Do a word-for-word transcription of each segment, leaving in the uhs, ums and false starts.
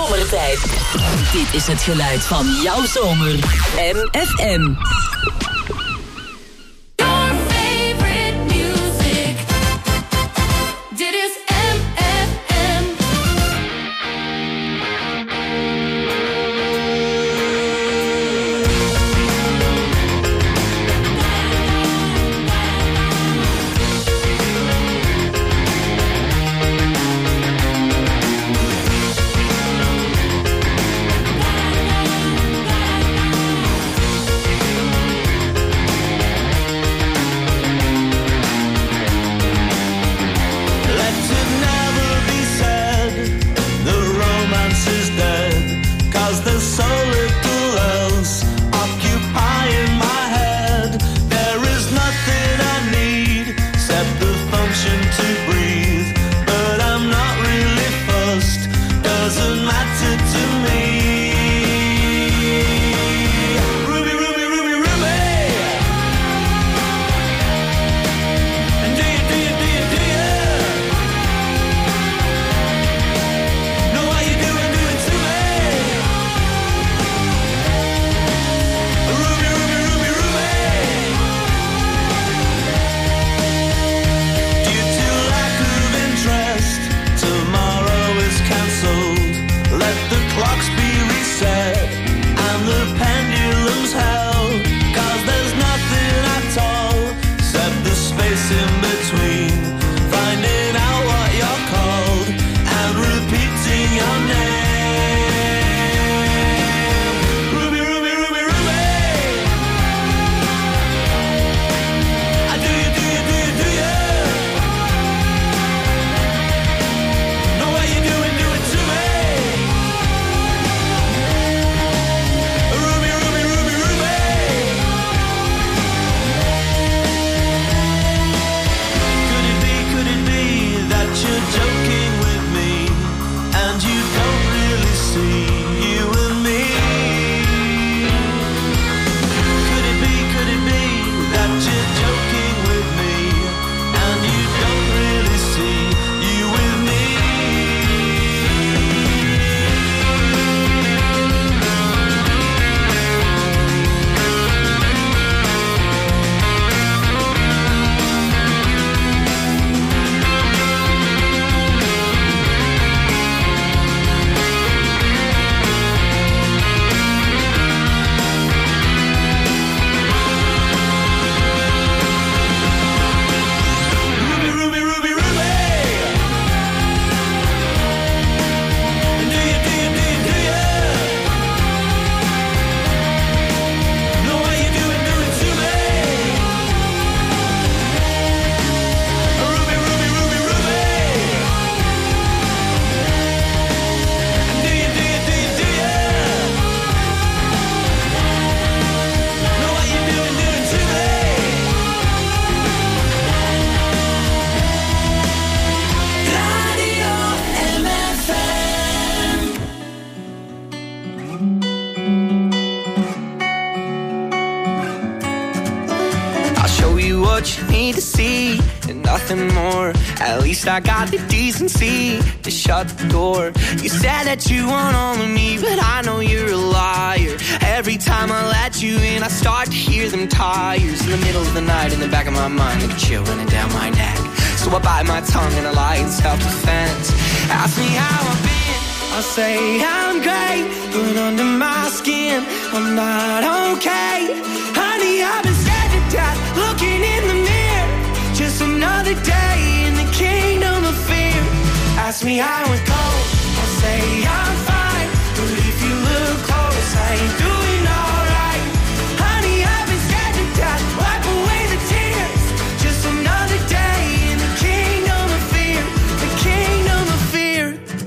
zomertijd. Dit is het geluid van jouw zomer. M F M. I got the decency to shut the door. You said that you want all of me, but I know you're a liar. Every time I let you in, I start to hear them tires in the middle of the night, in the back of my mind, like a chill running down my neck. So I bite my tongue and I lie in self-defense. Ask me how I've been, I'll say I'm great, but under my skin, I'm not okay. Honey, I've been scared to death, looking in the mirror. Just another day in the kingdom of fear. Ask me how it goes, I'll say I'm fine, but if you look close, I ain't doing alright. Honey, I've been scared to death, wipe away the tears. Just another day in the kingdom of fear, the kingdom of fear.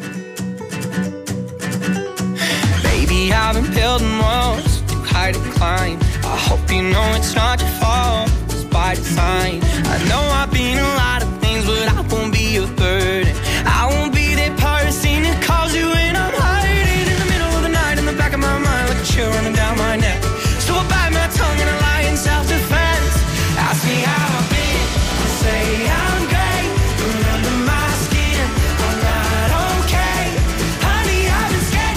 Baby, I've been building walls too high to climb. I hope you know it's not your fault, it's by design. I know I've been a lot of things, but I won't be a burden. I won't be that person who calls you when I'm hiding in the middle of the night, in the back of my mind, like a chill running down my neck. So I bite my tongue and I lie in self-defense. Ask me how I've been, I'll say I'm great, but under my skin, I'm not okay. Honey, I've been scared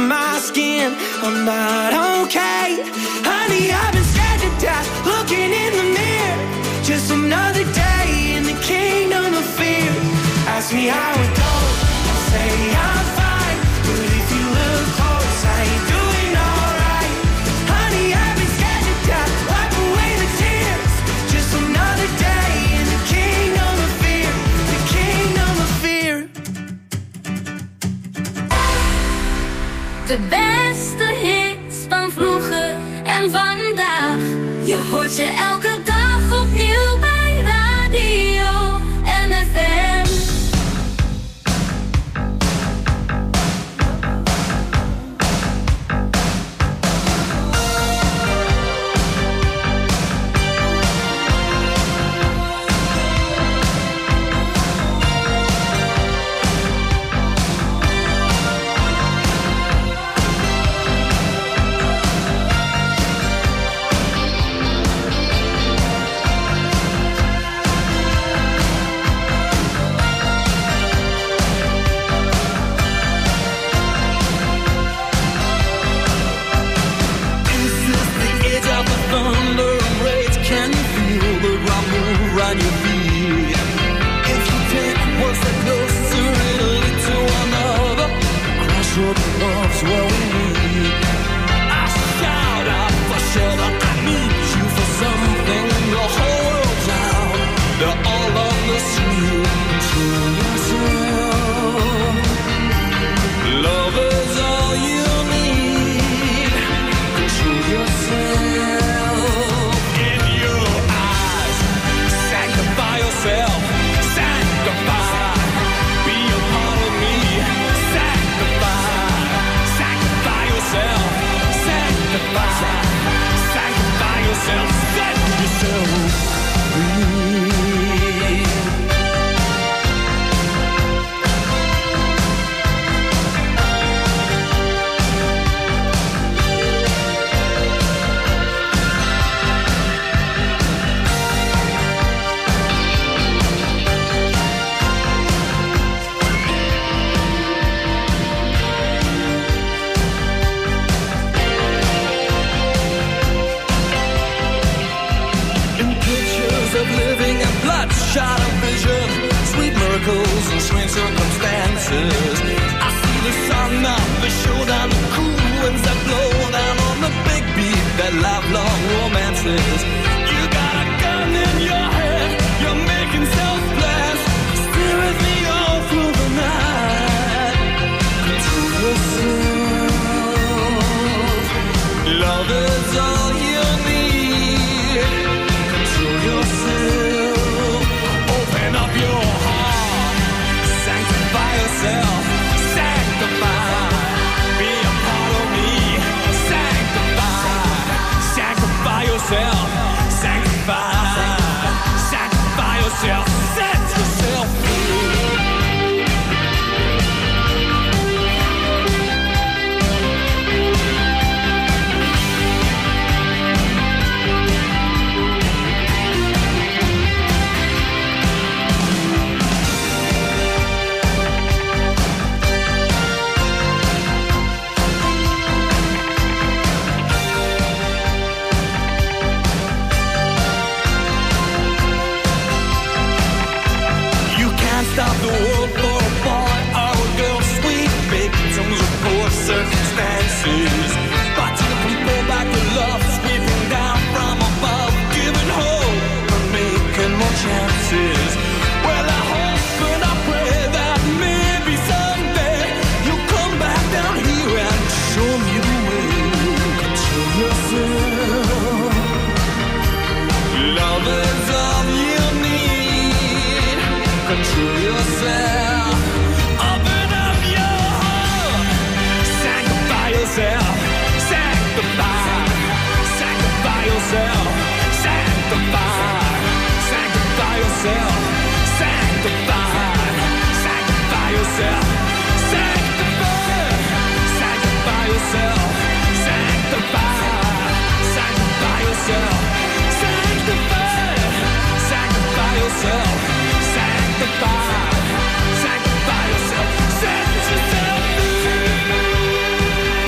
my skin. I'm not okay. Honey, I've been scared to death, looking in the mirror. Just another day in the kingdom of fear. Ask me how it goes, I'll say I'm fine. But if you look close, I ain't doing alright. Honey, I've been scared to death, wipe away the tears. Just another day in the kingdom of fear. The kingdom of fear. De beste hits van vroeger en vandaag. Je hoort ze elke dag opnieuw bij Radio N F M. On your feet. If you take one step closer, it'll lead to another. Crossroads of love's where we meet. I shout out for shelter, I need you for something. The whole world's out, they're all on the street. Control yourself. Love is all you need. Control yourself. In your eyes, sanctify yourself, sanctify, be a part of me, sanctify, sanctify yourself, sanctify, sanctify yourself, set yourself free. Shot of vision, sweet miracles and strange circumstances. I see the sun now, the showdown, the cool winds that blow down on the big beat, that lifelong romances. You got a gun in your head, you're making self-blast, stay with me all through the night. Control yourself, love is all you need. Control yourself. Open up your heart, sanctify yourself, sanctify, be a part of me, sanctify, sanctify yourself, sanctify, sanctify yourself, set yourself free. Stop the world for a boy or a girl, sweet victims of poor circumstances. But you can pull back the love sweeping down from above, giving hope and making more chances. Well, I hope and I pray that maybe someday you'll come back down here and show me the way. Control yourself. Love is all you need. Control yourself. Open up your heart. Sanctify yourself. Sanctify. Sanctify yourself. Sanctify. Sanctify yourself. Sanctify. Sanctify yourself. Sanctify. Sanctify yourself. Sanctify. Sanctify yourself. Sanctify. Sanctify yourself. Sanctify, sanctify yourself, set yourself free.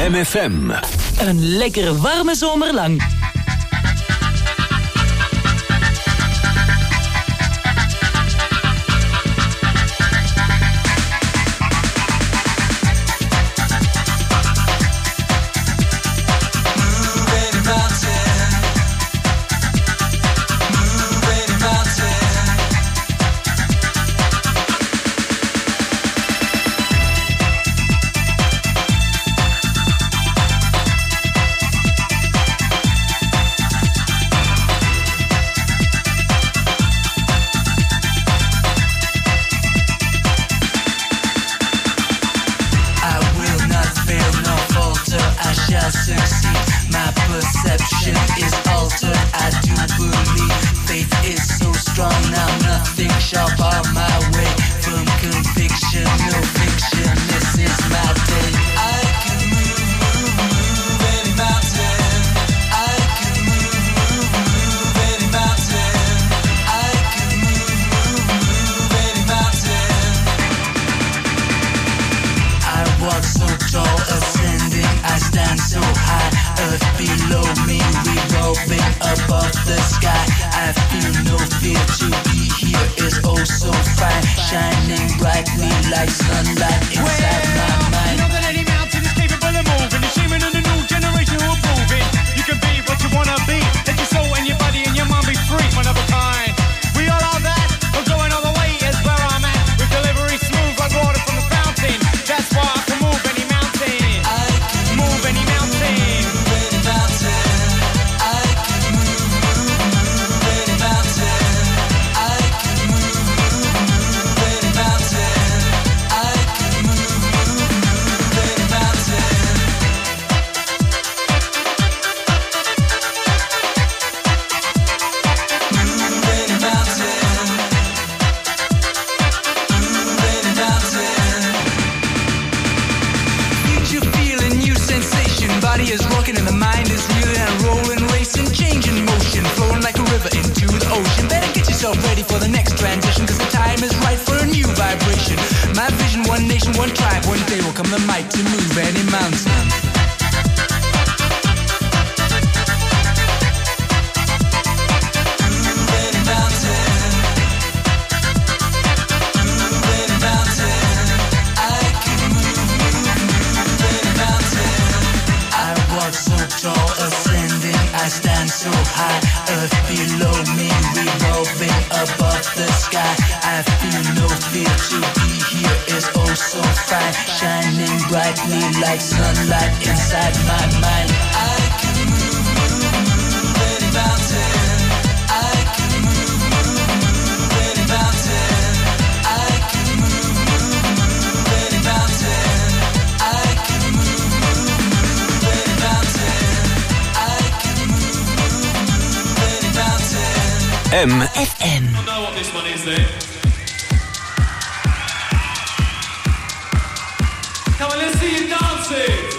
M F M. Een lekkere warme zomer lang. M F M. I know what this one is then. Come on, let's see you dancing.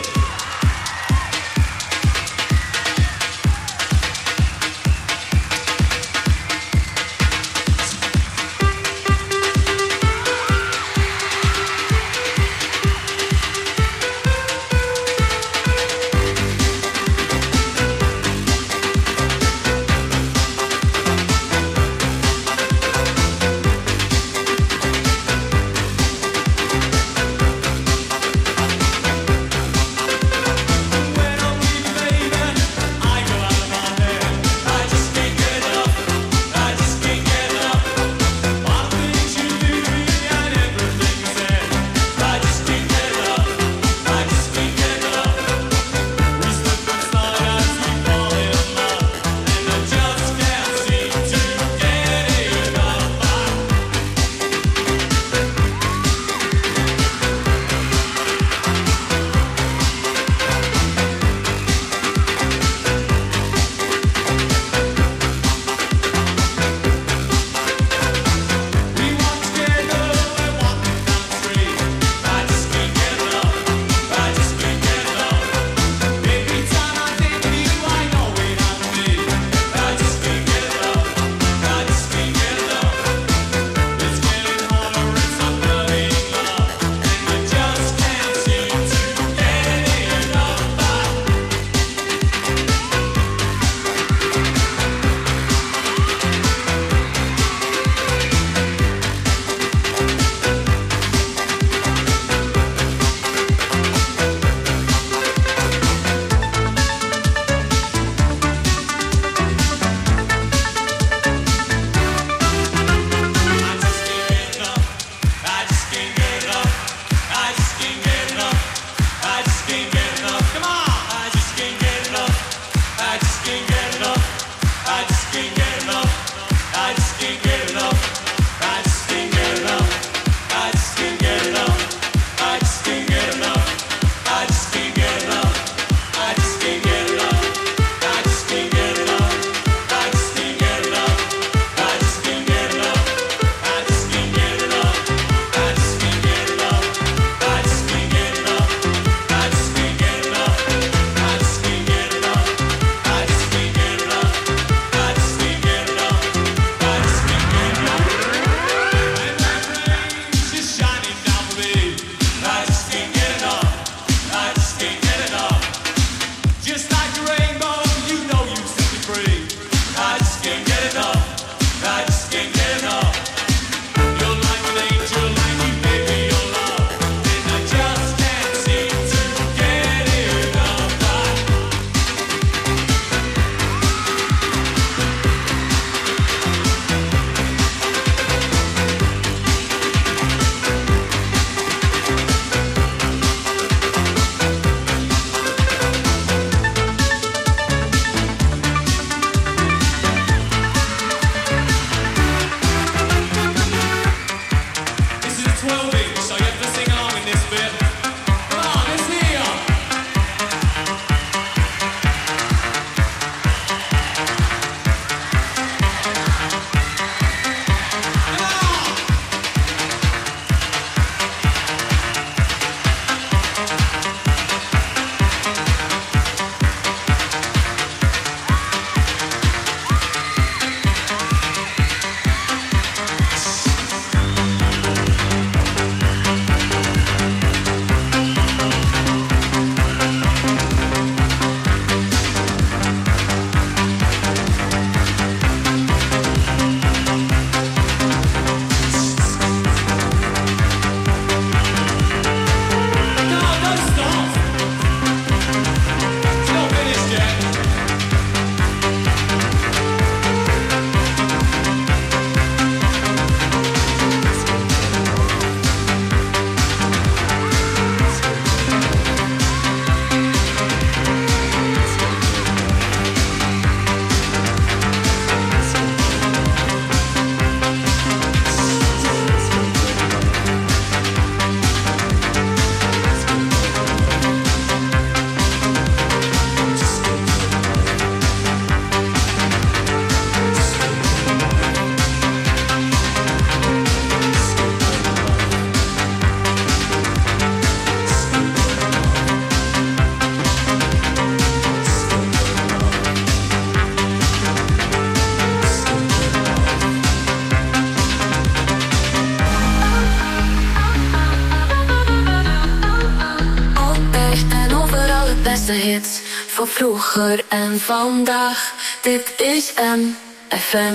beste hits van vroeger en vandaag. Dit is M F M.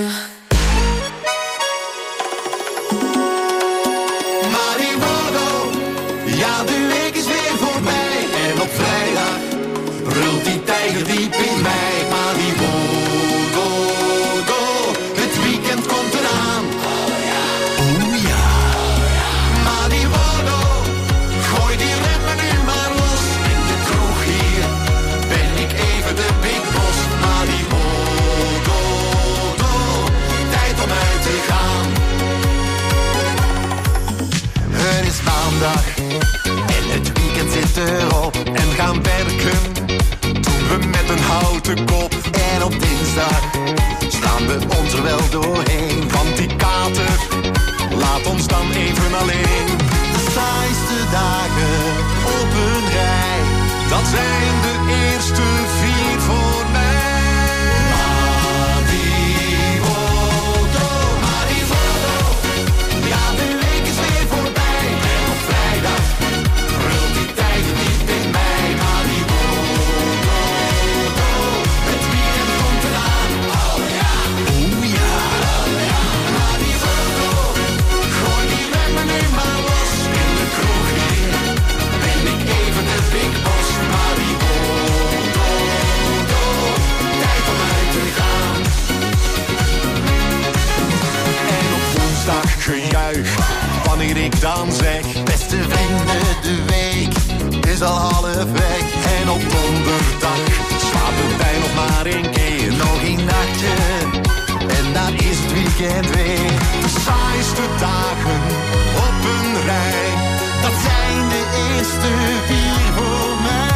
Mariwodo, ja de week is weer voorbij. En op vrijdag brult die tijger diep in mij. Mariwodo, het weekend komt eraan. Oh ja, oh ja. Mariwodo, gooi die remmen nu maar los. In de kroeg hier ben ik even de big boss. Mariwodo, tijd om uit te gaan. Het is maandag en het weekend zit erop. En gaan werken doen we met een houten kop. En op dinsdag staan we ons er wel doorheen. Want die kater laat ons dan even alleen. De saaiste dagen op een rij, dat zijn de eerste vier voor mij. Mariwodo, Mariwodo, ja de week is weer voorbij. En op vrijdag brult die tijger diep in mij. Mariwodo, het weekend komt eraan. Oh ja, oh ja, oh ja. Mariwodo, gooi die remmen nu maar los. In de kroeg hier ben ik even de big boss. Mariwodo, tijd om uit te gaan. En op woensdag gejuich wanneer ik dan zeg: beste vrienden, de week is al half weg. En op donderdag slapen wij nog maar een keer. Nog een nachtje en dan is het weekend weer. De saaiste dagen op een rij, dat zijn de eerste vier voor mij.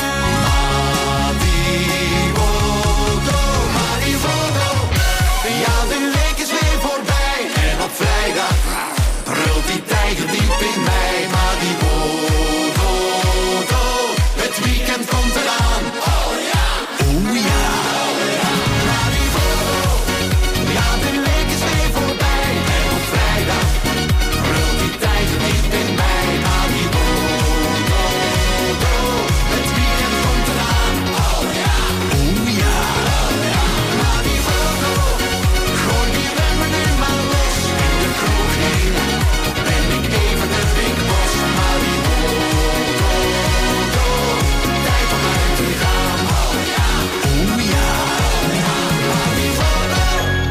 Mariwodo, Mariwodo, ja de week is weer voorbij. En op vrijdag brult die tijger diep in mij. Mariwodo, het weekend komt eraan. Oh ja, oh ja, oh ja. Mariwodo, ja de week is weer voorbij. En op vrijdag brult die tijger diep in mij. Mariwodo, het weekend komt eraan. Oh ja, oh ja, oh ja. Mariwodo, gooi die remmen nu maar los. In de kroeg hier ben ik even de big boss. Mariwodo, tijd om uit te gaan. Oh ja, oh ja, oh ja. Mariwodo.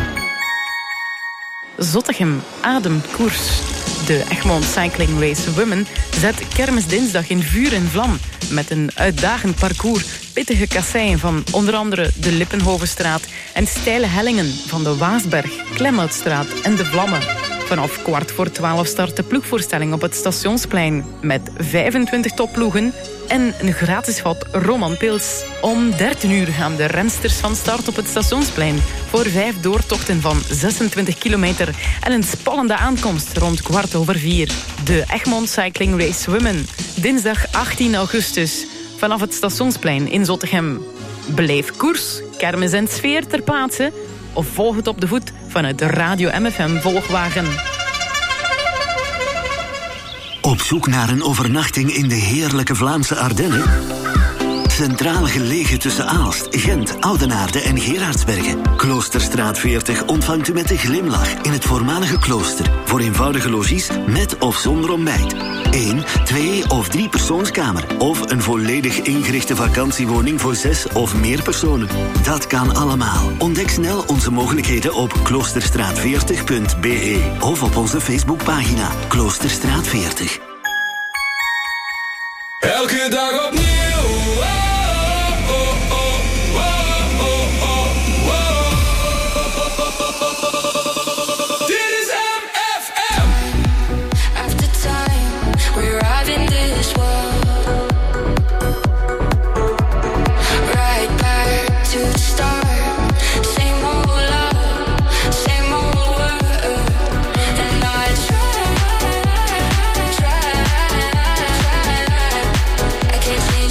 Zottegem ademt koers. De Egmond Cycling Race Women zet kermisdinsdag in vuur en vlam met een uitdagend parcours, pittige kasseien van onder andere de Lippenhovenstraat en steile hellingen van de Waasberg, Klemhoutstraat en de Vlammen. Vanaf kwart voor twaalf start de ploegvoorstelling op het Stationsplein met vijfentwintig topploegen en een gratis vat Roman Pils. Om dertien uur gaan de rensters van start op het Stationsplein voor vijf doortochten van zesentwintig kilometer en een spannende aankomst rond kwart over vier. De Egmond Cycling Race Women, dinsdag achttien augustus, vanaf het Stationsplein in Zottegem. Beleef koers, kermis en sfeer ter plaatse of volg het op de voet vanuit de Radio M F M Volgwagen. Op zoek naar een overnachting in de heerlijke Vlaamse Ardennen? Centraal gelegen tussen Aalst, Gent, Oudenaarde en Gerardsbergen. Kloosterstraat veertig ontvangt u met een glimlach in het voormalige klooster. Voor eenvoudige logies met of zonder ontbijt. Eén, twee of drie persoonskamer. Of een volledig ingerichte vakantiewoning voor zes of meer personen. Dat kan allemaal. Ontdek snel onze mogelijkheden op kloosterstraat veertig punt b e of op onze Facebookpagina Kloosterstraat veertig. Elke dag opnieuw. Oh, oh, oh, oh, oh, oh, oh. Dit is M F M. After time, we arrive in this world. Right back to the start. Same old love, same old word. And I try, try, try. I can't see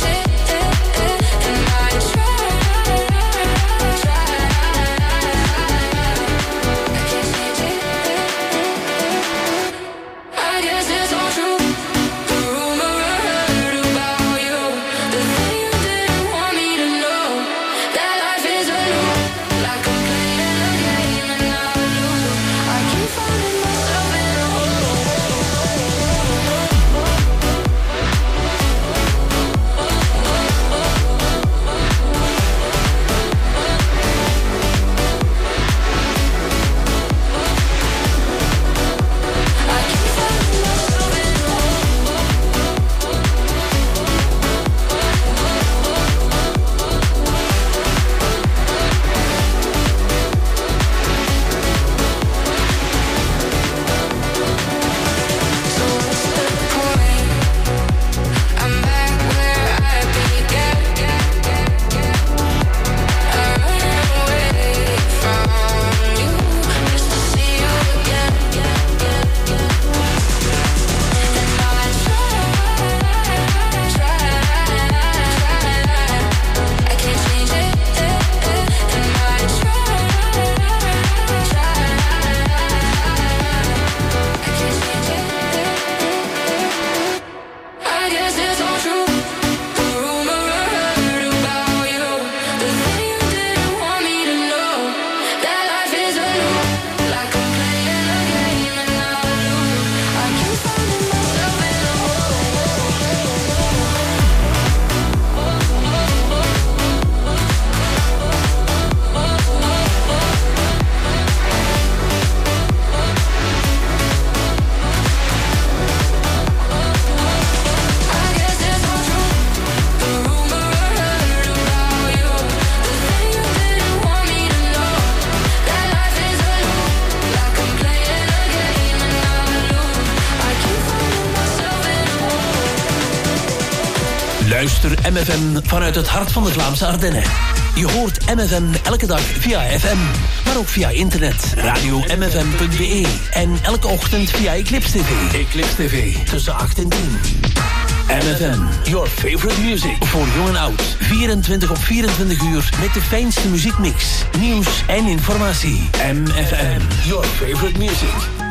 Luister M F M vanuit het hart van de Vlaamse Ardennen. Je hoort M F M elke dag via F M, maar ook via internet, radio m f m punt b e en elke ochtend via Eclipse T V. Eclipse T V, tussen acht en tien. M F M, your favorite music. Voor jong en oud, vierentwintig op vierentwintig uur met de fijnste muziekmix, nieuws en informatie. M F M, your favorite music.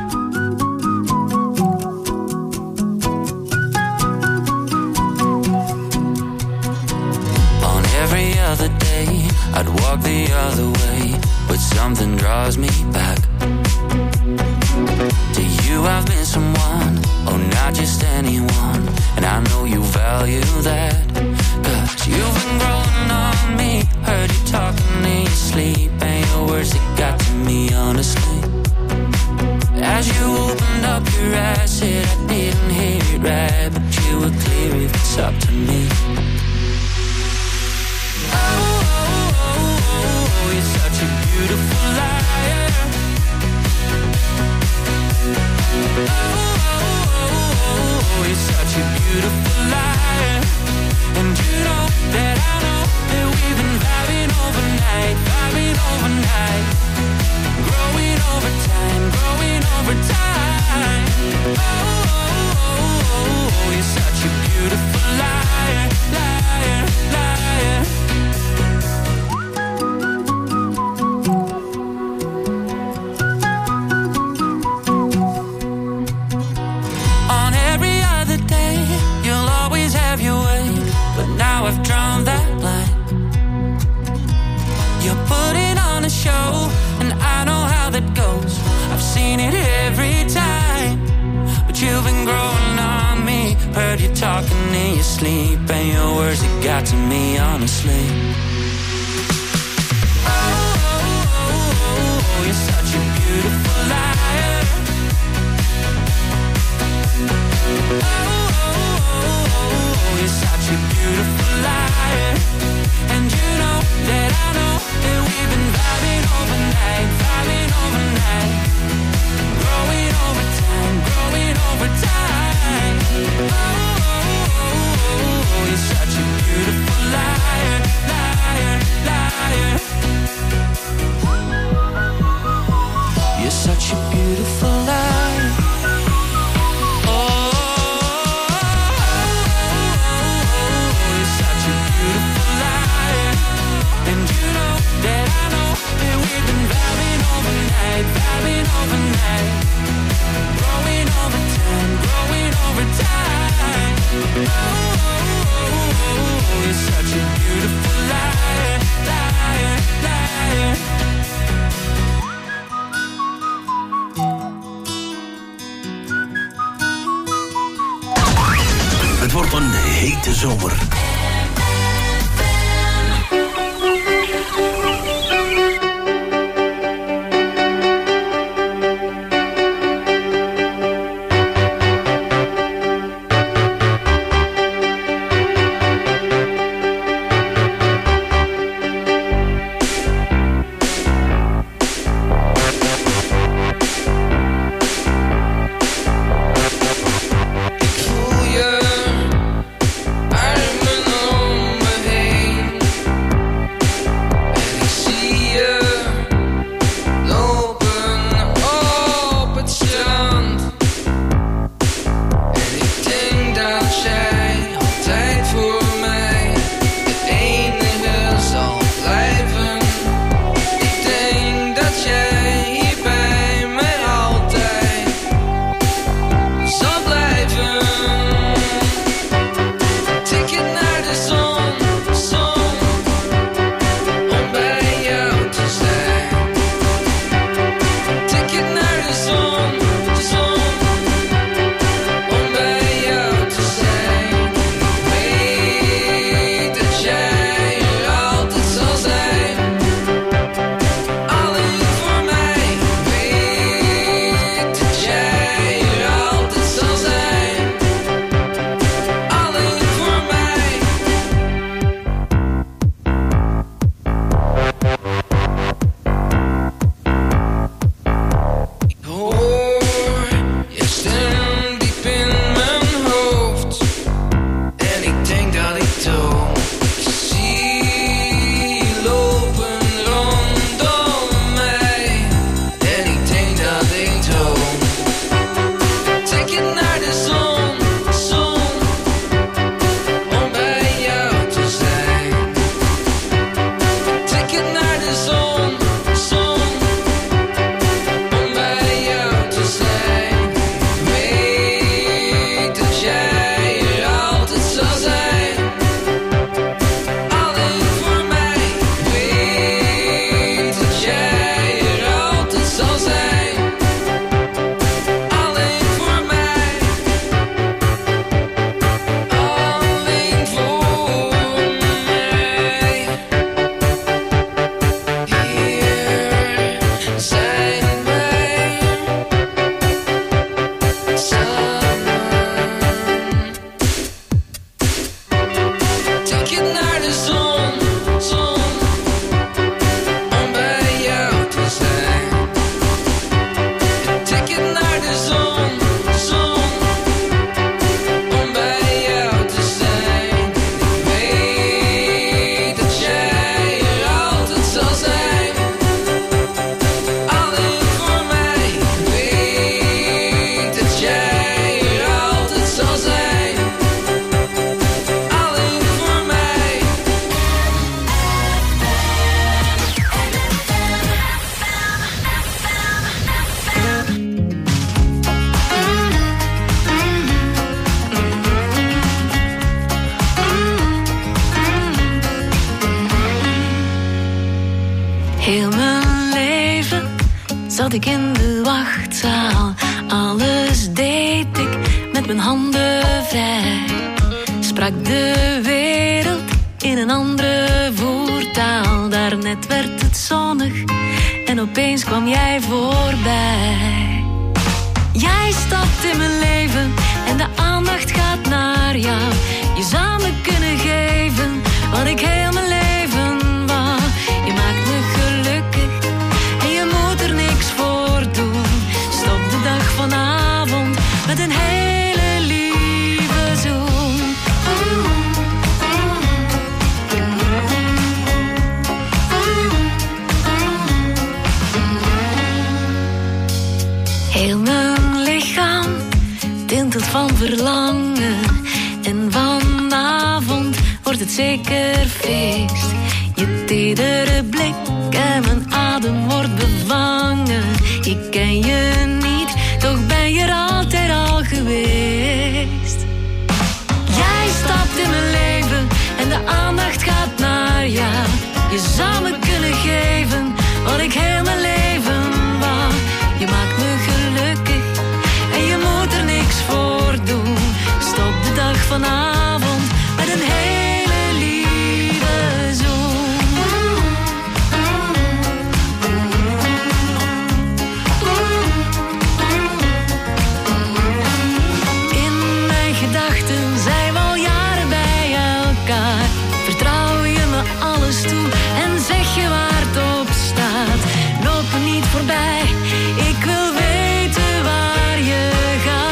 Other day, I'd walk the other way, but something draws me back. To you I've been someone, oh not just anyone, and I know you value that. Cause you've been growing on me, heard you talking in your sleep, and your words that got to me honestly. As you opened up your eyes, said I didn't hear it right, but you were clear if it's up to me. Oh, you're such a beautiful liar. Oh, you're such a beautiful liar. And you know that I know that we've been vibing overnight, vibing overnight, growing over time, growing over time. Oh, you're such a beautiful liar, liar, liar. I've drawn that line. You're putting on a show, and I know how that goes. I've seen it every time. But you've been growing on me, heard you talking in your sleep, and your words that got to me honestly. Oh, oh, oh, you're such a beautiful liar. Oh, you're such a beautiful liar. And you know that I know that we've been vibing overnight, vibing overnight, growing over time, growing over time. Oh, you're such a beautiful liar, liar, liar. You're such a beautiful liar. Vibing overnight, growing over time, growing over time. Oh, you're such a beautiful liar, liar, liar. Het wordt een hete zomer. I remember zat ik in de wachtzaal. Alles deed ik met mijn handen vrij. Sprak de wereld in een andere voertaal. Daarnet werd het zonnig en opeens kwam jij voorbij. Jij stapt in mijn leven en de aandacht gaat naar jou. Je zou me kunnen geven wat ik heel mijn leven wou. Je maakt me gelukkig en je moet er niks voor doen. Stop de dag vanavond met een hele lieve zoen. Heel mijn lichaam tintelt van verlangen. En vanavond wordt het zeker feest. Je tedere blik en mijn adem wordt bevangen. Ik ken je niet, toch ben je er altijd al geweest. Jij stapt in mijn leven en de aandacht gaat naar jou. Je zou me kunnen geven wat ik heel mijn leven wou. Je maakt me gelukkig en je moet er niks voor doen. Stop de dag vanavond met een hele lieve zoen. In mijn gedachten zijn we al jaren bij elkaar. Vertrouw je me alles toe en zeg je waar het op staat. Loop me niet voorbij, ik wil weten waar je gaat.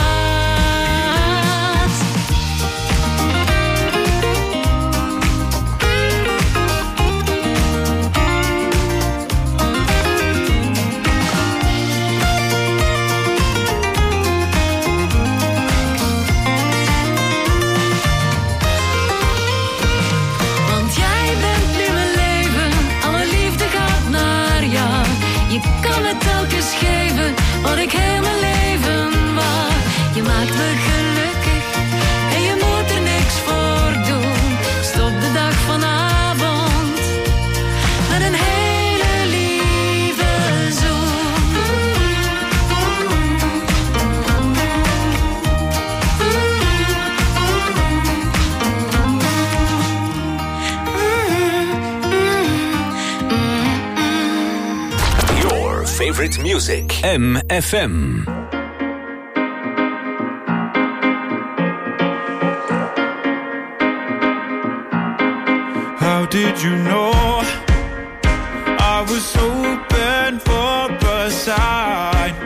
Want jij bent nu mijn leven, alle liefde gaat naar jou. Je kan me telkens geven wat ik heel mijn leven wou. Je maakt me gelukkig en je moet er niks voor doen. Stop de dag vanavond met een hele lieve zoen. Your favorite music. M F M. How did you know I was open for a sign?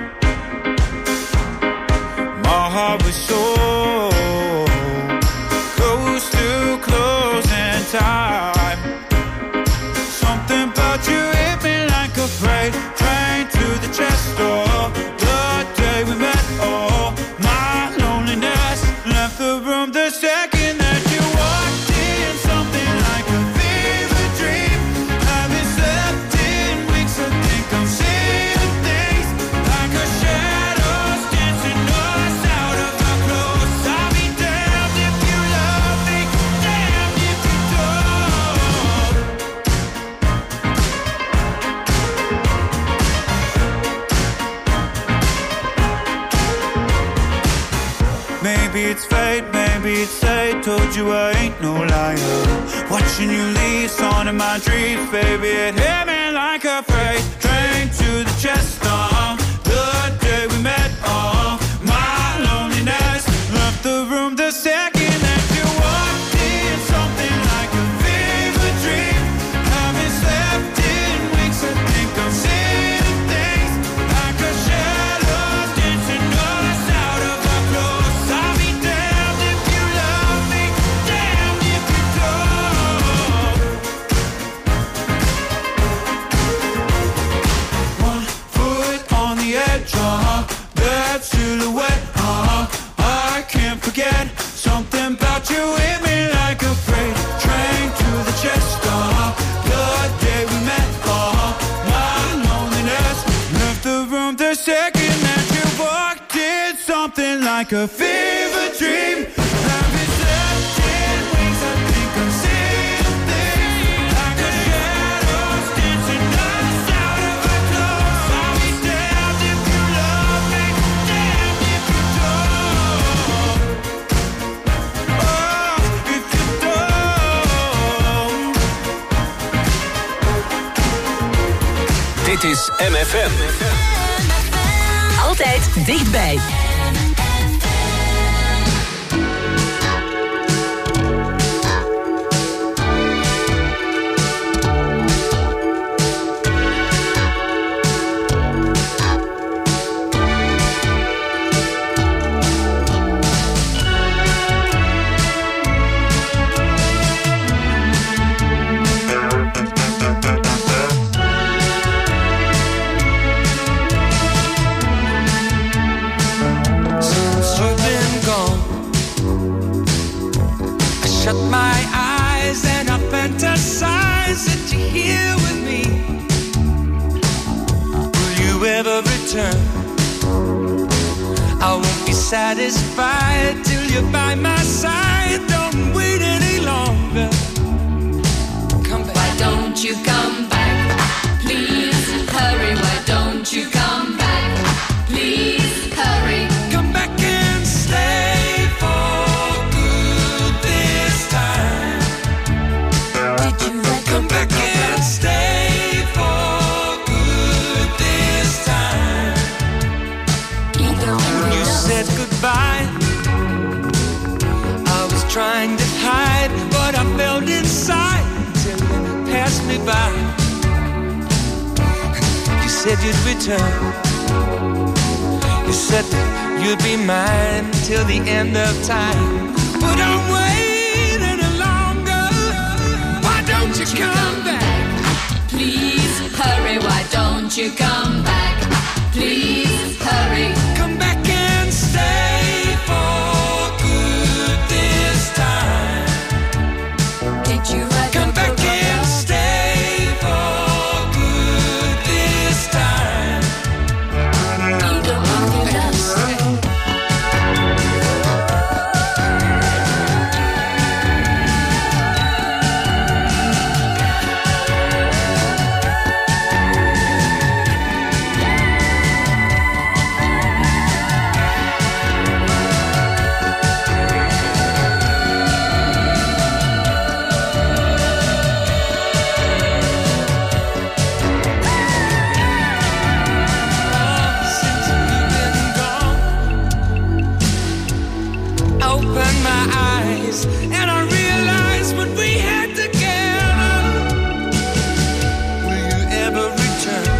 My heart was so close to closing time. Something about you hit me like a freight train to the chest door. The day we met, oh, my loneliness left the room the second that you walked in. Something like a fever dream. Haven't slept in weeks, I think I'm seeing things like a shadows dancing us out of our clothes. I'll be damned if you love me, damned if you don't. Maybe it's fate, maybe it's fate. Told you I ain't no liar. Watching you leave, song in my dreams, baby. It hit me like a freight train to the chest. Uh, the day we met, uh, my loneliness left the room the second that you walked in. Something like a fever dream. Haven't slept in weeks, I think I'm seeing things like a shadow dancing us out of our clothes. I'll be damned if you love me, damned if you don't. One foot on the edge, uh-huh, that silhouette, uh-huh, I can't forget. Something about you hit me like a freight train to the chest, uh-huh, the day we met, uh-huh, my loneliness left the room the second that you walked in. Something like a fever dream. Haven't slept in weeks, I think I'm seeing things like a shadows dancing us out of our clothes. I'll be dead M F M. Altijd dichtbij. Shut my eyes and I fantasize that you're here with me. Will you ever return? I won't be satisfied till you're by my side. Don't wait any longer. Come back. Why don't you come back? Please hurry. Why don't you come back? Please hurry. Come back and stay for good this time. Did you Come back and stay for good this time. When you said goodbye, I was trying to hide what I felt inside till you passed me by. You said you'd return. You said that you'd be mine till the end of time. But I'm waiting any longer. Why don't you come back? Please hurry. Why don't you come back? Please hurry. Come back and stay for good this time. Did you write Come back and stay for good this time. Ego of your dust. Since you've been gone, open my eyes and I realize what we had together. Will you ever return?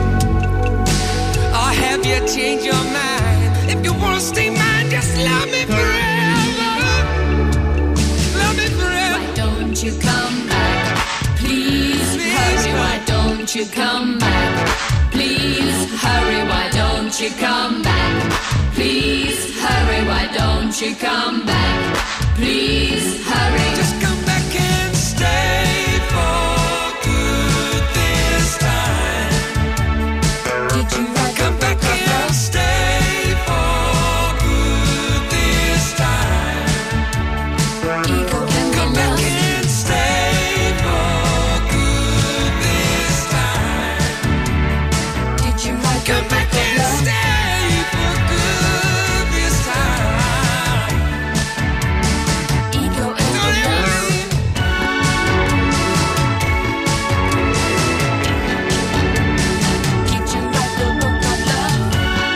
Or have you changed your mind? If you wanna stay mine, just love me forever. Love me forever. Why don't you come back? Please hurry. Why don't you come back? Please hurry. Why don't you come back? Please hurry. Why don't you come back? Please hurry. Just come back and stay for good this time. Did you write Come back and stay for good this time. Ego and Come back lust? and stay for good this time. Did you write Come back and stay for good this time. Ego and Don't ever lust? leave. Did you write the book of love?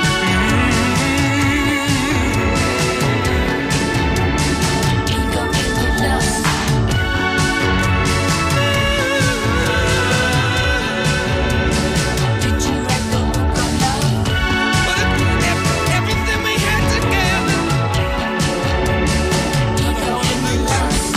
Ego and lust. Did you write the book of love? But ev- everything we had together. Ego and lust.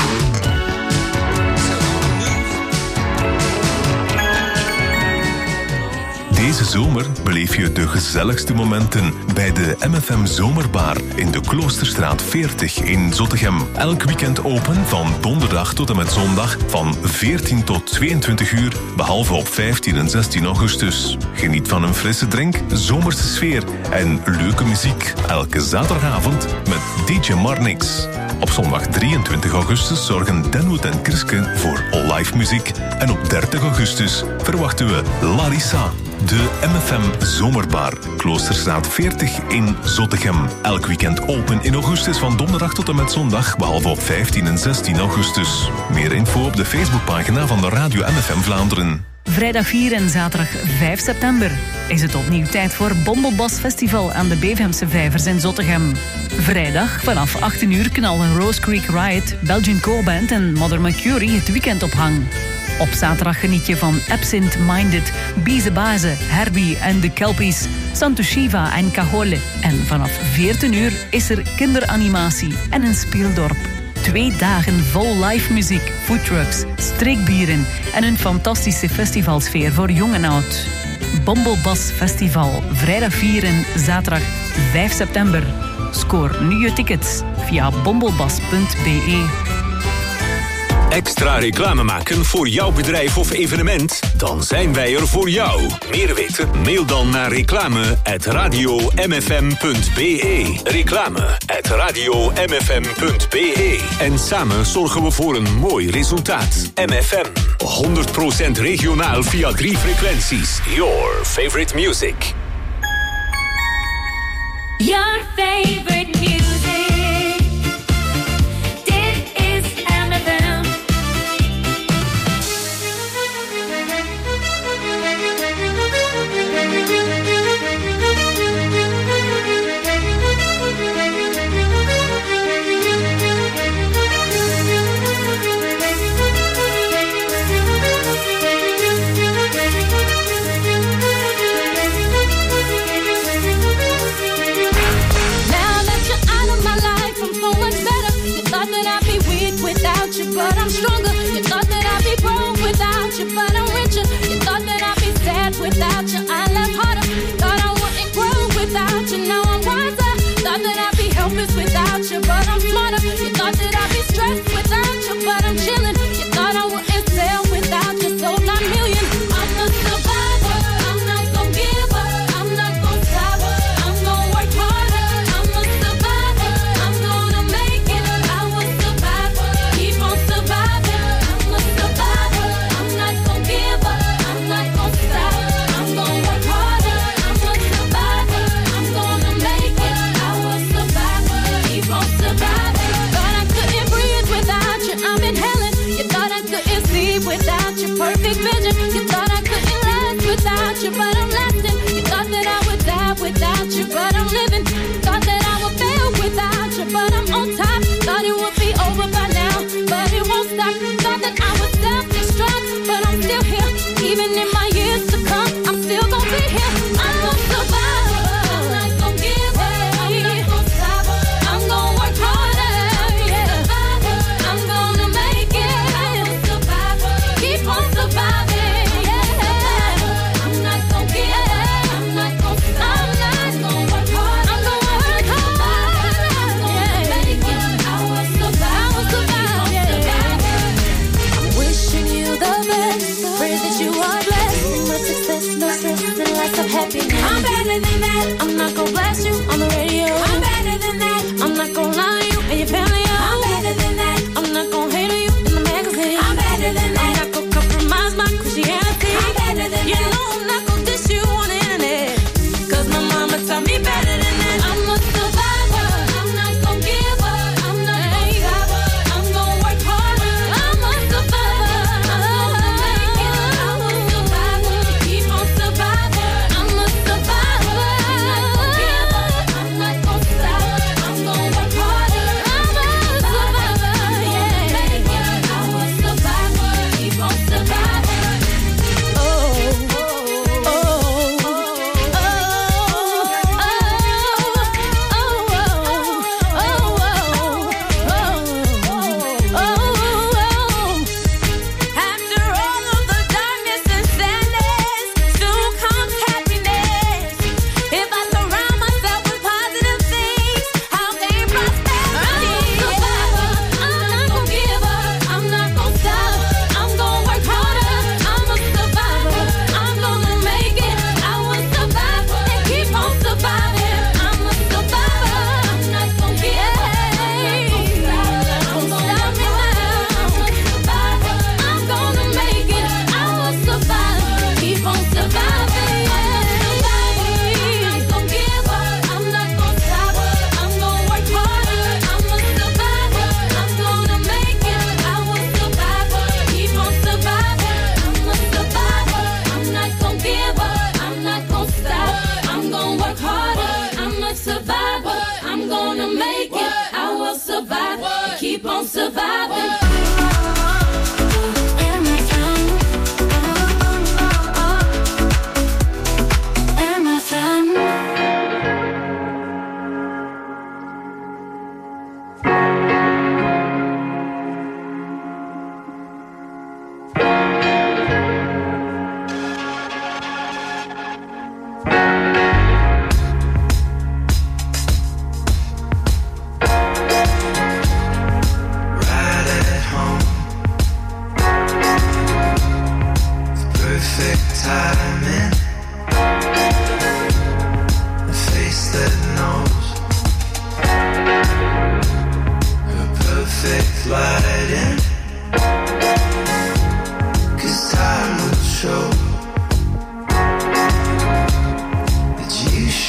Deze zomer beleef je de gezelligste momenten bij de M F M Zomerbar in de Kloosterstraat veertig in Zottegem. Elk weekend open van donderdag tot en met zondag van veertien tot tweeëntwintig uur, behalve op vijftien en zestien augustus. Geniet van een frisse drink, zomerse sfeer en leuke muziek. Elke zaterdagavond met D J Marnix. Op zondag drieëntwintig augustus zorgen Denwood en Kriske voor live muziek. En op dertig augustus verwachten we Larissa. De M F M Zomerbar, Kloosterstraat veertig in Zottegem. Elk weekend open in augustus van donderdag tot en met zondag, behalve op vijftien en zestien augustus. Meer info op de Facebookpagina van de Radio M F M Vlaanderen. Vrijdag vier en zaterdag vijf september is het opnieuw tijd voor Bombelbas Festival aan de Bevemse Vijvers in Zottegem. Vrijdag vanaf achttien uur knallen Rose Creek Riot, Belgian Core Band en Mother Mercury het weekend op hang. Op zaterdag geniet je van Absent Minded, Bize Baze, Herbie en de Kelpies, Santo Shiva en Cajole. En vanaf veertien uur is er kinderanimatie en een speeldorp. Twee dagen vol live muziek, foodtrucks, streekbieren en een fantastische festivalsfeer voor jong en oud. Bombelbas Festival, vrijdag vier en zaterdag vijf september. Scoor nu je tickets via bombelbas punt b e. Extra reclame maken voor jouw bedrijf of evenement? Dan zijn wij er voor jou. Meer weten? Mail dan naar reclame at radio m f m punt b e. Reclame at radio m f m punt b e. En samen zorgen we voor een mooi resultaat. M F M, honderd procent regionaal via drie frequenties. Your favorite music. Your favorite music. But I'm stronger. You thought that I'd be broke without you, but I'm richer. You thought that I'd be sad without you, I laugh harder. Thought I wouldn't grow without you, now I'm wiser. Thought that I'd be helpless without you, but I'm smarter. You thought that I'd be stressed without you, but I'm chilling. You thought I wouldn't sell without you, sold nine million. I'm a survivor. I'm not gonna give up. I'm not gonna stop. I'm gonna work harder. I'm a survivor. I'm gonna make it. I was survivor. Keep on surviving. I'm a survivor. I'm not gonna give up. I'm not gonna stop. I'm gonna work harder. I'm a survivor. I'm gonna make it. I was survivor. Keep on surviving. Thought I couldn't breathe without you. I'm inhaling. You thought I couldn't see without your perfect vision. You thought I couldn't last without you, but I'm lasting. You thought that I would die without you, but I'm living. Thought that I would fail without you, but I'm on top. Thought it would be over by now, but it won't stop. Thought that I would self-destruct, but I'm still here. Even in my years to come, I'm still gonna be here. I'm a survivor. I'm not gonna give up. I'm not gonna stop. I'm gonna work harder. Yeah. I'm gonna make it. I'm a survivor. Keep on surviving. Yeah. I'm not gonna give up. I'm not gonna stop. I'm not gonna work hard. I'm gonna work hard. I'm gonna make it. I will survive. I will survive. Yeah. I'm wishing you the best. Pray that you are blessed. Much success, no stress, and lots of happiness. I'm better than that. I'm not gonna blast you on the radio. I'm better than that. I'm not gonna lie to you and your family. I'm better than that. I'm not gonna hate on you in the magazine. I'm better than that. I'm not gonna compromise my Christianity. I'm better than you that. You know I'm not gonna diss you on the internet. Cause my mama taught me better than that. I'm a survivor. I'm not gonna give up. I'm not gonna stop. I'm gonna work harder. I'm a survivor. I'm gonna make it. I'm a survivor. Keep on surviving. I'm a survivor. I'm not gonna give up. I'm not gonna stop. I'm gonna work harder. I'm a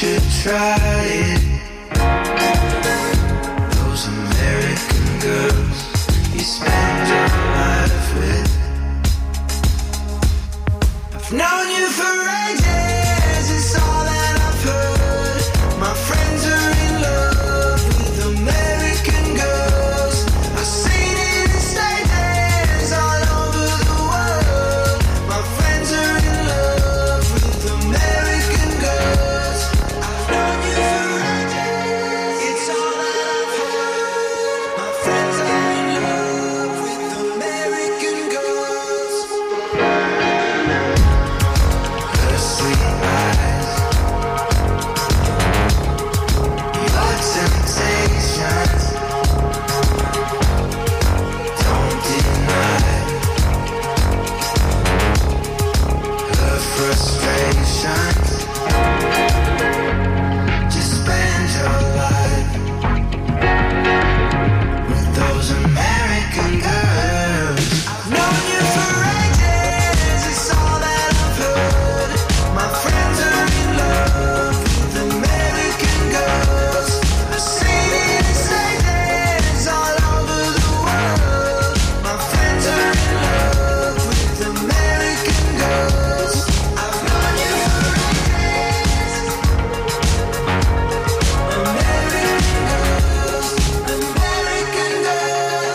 should try it. Those American girls you spend your life with. I've known you for ages, it's all that I've heard. My friends are in love with American girls. I've seen it in stages all over the world. My friends are in love with American girls. I've known you for ages, it's all that I've heard. My friends are in love with American girls. Her sweet eyes, your temptations, don't deny her frustrations. Just spend your life with those American girls. I've known you for ages, it's all that I've heard. My friends are in love with American girls. I've seen it in stages all over the world. My friends are in love with American girls. I've known you for ages. American girls, American girls.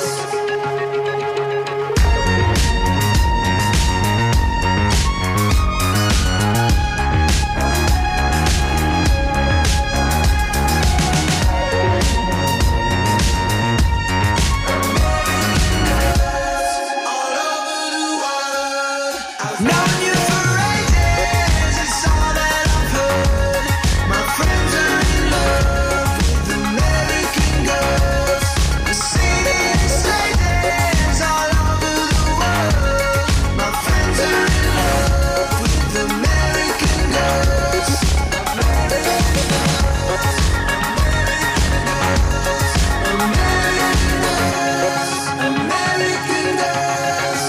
All over the world. I've known you for ages, it's all that I've heard. My friends are in love with American girls. I've seen it in stages all over the world. My friends are in love with American girls. American girls, American girls.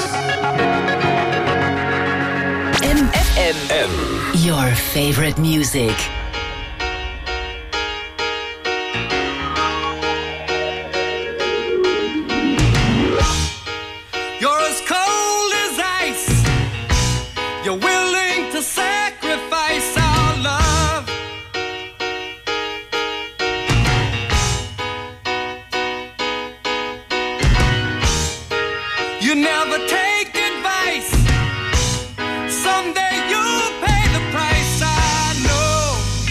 M F M. Your favorite music. You're as cold as ice. You're willing to sacrifice our love. You never take advice. Someday you'll pay the price. I know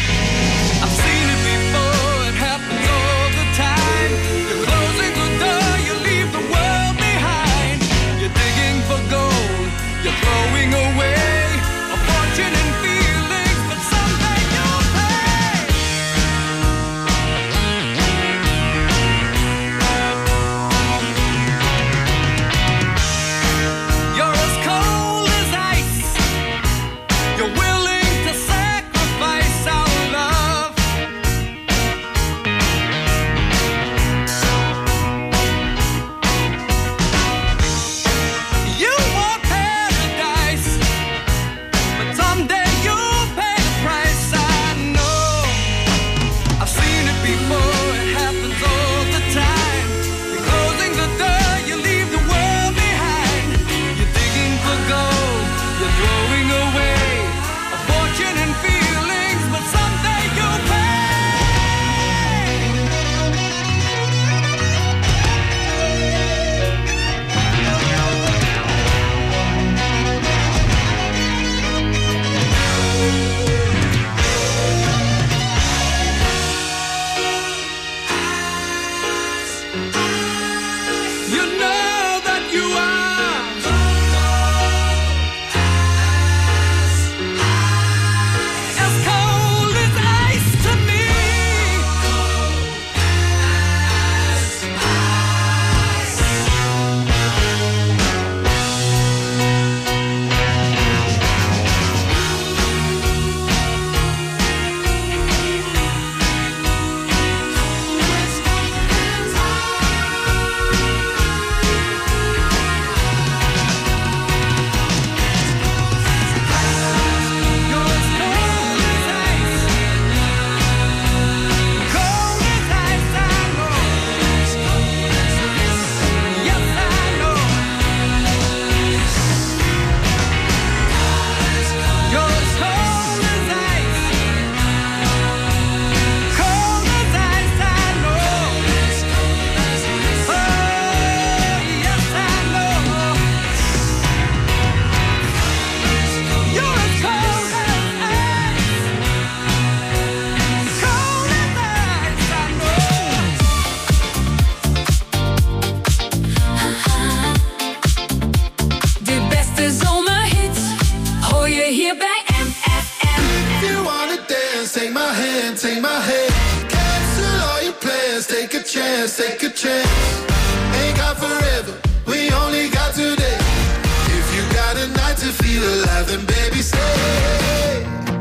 hand, take my hand. Cancel all your plans, take a chance, take a chance. Ain't got forever, we only got today. If you got a night to feel alive, then baby stay.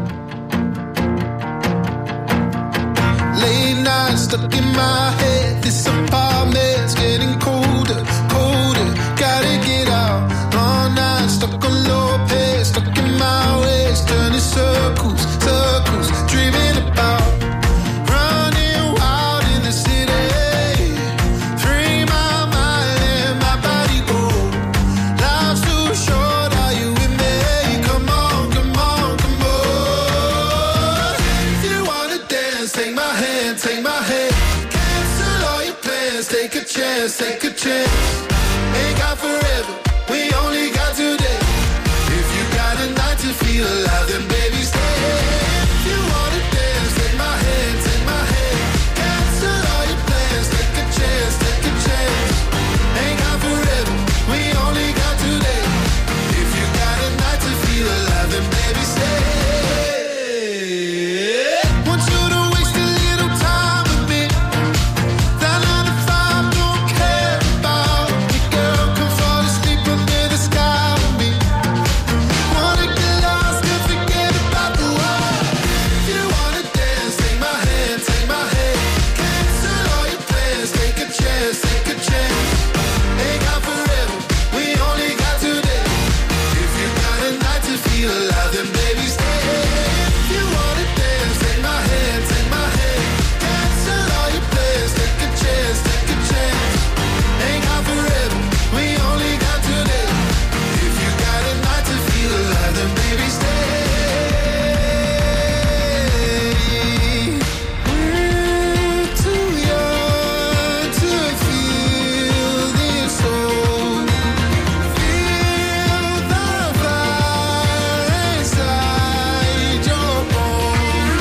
Late nights stuck in my head, this apartment's getting colder, colder. Gotta get out, all night stuck on low pace, stuck in my ways, turning circles, circles, dreaming about running wild in the city. Free my mind and my body go. Life's too short, are you with me? Come on, come on, come on. If you wanna dance, take my hand, take my hand. Cancel all your plans, take a chance, take a chance. Ain't got forever, we only got today. If you got a night to feel alive, then baby stay. If you wanna dance, take my hand, take my hand. Cancel all your plans, take a chance, take a chance. Ain't got forever, we only got today. If you got a night to feel alive, then baby stay. Want you to waste a little time with me. That nine to five don't care about me, girl. Come fall asleep under the sky with me. Wanna get lost and forget about the world. If you wanna dance, take my hand, take my hand. Cancel all your plans, take a chance, take a chance. Ain't got forever, we only got today. If you got a night to feel alive, then baby stay. If you wanna dance, take my hand, take my hand. Cancel all your plans, take a chance, take a chance. Ain't got forever, we only got today. If you got a night to feel alive, then baby stay. We're too young to feel this old. Feel the fire inside your bones.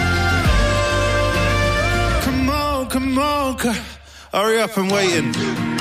Come on, come on, c- hurry up, I'm waiting.